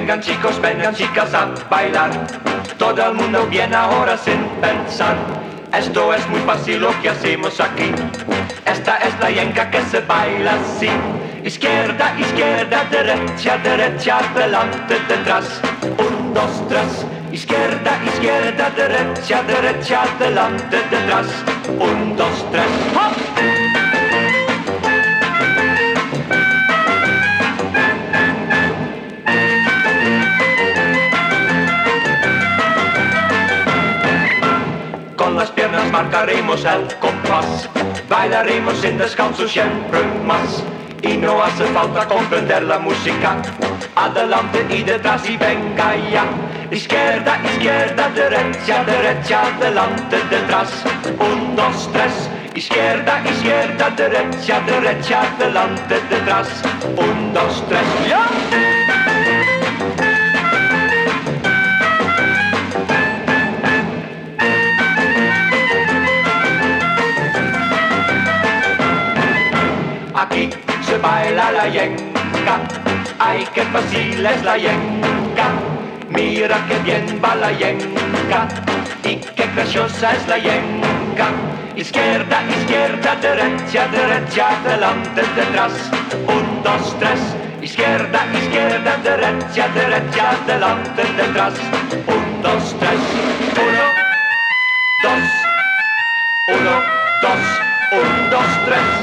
Vengan chicos, vengan chicas a bailar. Todo el mundo viene ahora sin pensar. Esto es muy fácil lo que hacemos aquí. Esta es la yenca que se baila así. Izquierda, izquierda, derecha, derecha, adelante, detrás. 1, 2, 3. Izquierda, izquierda, derecha, derecha, adelante, detrás. 1, 2, 3. ¡Hop! Con las piernas marcaremos el compás. Bailaremos sin descanso siempre más. Y no hace falta comprender la música. Adelante y detrás y venga ya. Izquierda, izquierda, derecha, derecha, adelante, detrás. 1, 2, 3. Izquierda, izquierda, derecha, derecha, adelante, detrás. 1, 2, 3. ¡Ya! Aquí se baila la yenca, ay qué fácil es la yenca. Mira qué bien va la yenca, y qué graciosa es la yenca. Izquierda, izquierda, derecha, derecha, adelante, detrás. 1, 2, 3. Izquierda, izquierda, derecha, derecha, adelante, detrás. 1, 2, 3. 1, 2. 1, 2, 1, 2, 3.